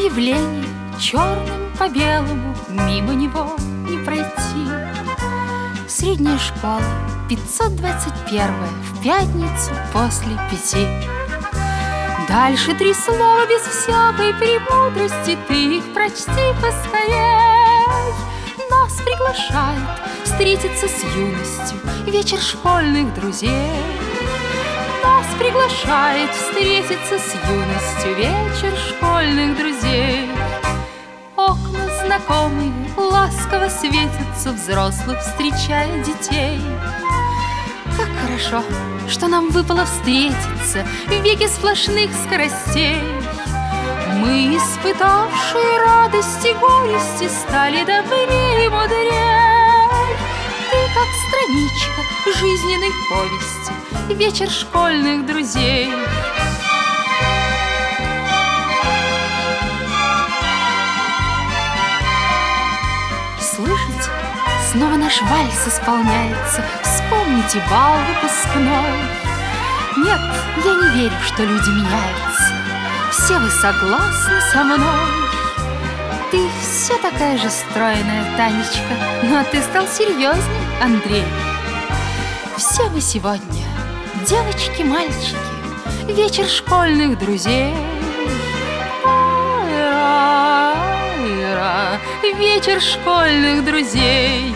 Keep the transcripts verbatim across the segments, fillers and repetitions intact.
объявление черным по белому, мимо него не пройти. Средняя школа, пятьсот двадцать первая, в пятницу после пяти. Дальше три слова без всякой премудрости, ты их прочти поскорей. Нас приглашает встретиться с юностью вечер школьных друзей. Нас приглашает встретиться с юностью вечер школьных друзей. Окна знакомые ласково светятся, взрослых встречая детей. Как хорошо, что нам выпало встретиться в веке сплошных скоростей. Мы, испытавшие радости и горести, стали добрее и мудрей. Ты как страничка жизненной повести, вечер школьных друзей. Слышите, снова наш вальс исполняется. Вспомните бал выпускной. Нет, я не верю, что люди меняются. Все вы согласны со мной. Ты все такая же стройная, Танечка, но ты стал серьезней, Андрей. Все мы сегодня девочки, мальчики, вечер школьных друзей. Ай-ра-ай-ра, вечер школьных друзей.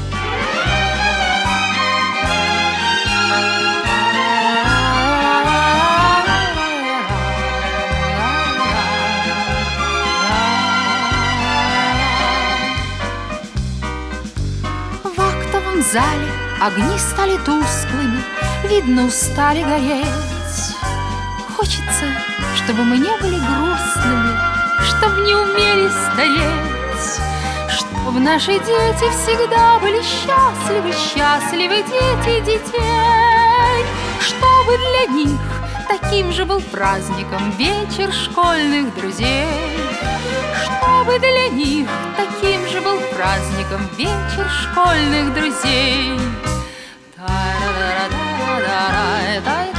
В актовом зале огни стали тусклыми, видно, устали гореть. Хочется, чтобы мы не были грустными, чтоб не умели стареть, чтоб наши дети всегда были счастливы, счастливы дети детей, чтобы для них таким же был праздником вечер школьных друзей, чтобы для них таким же был праздником вечер школьных друзей. Та-ра-ра-ра-ра-ра-ра.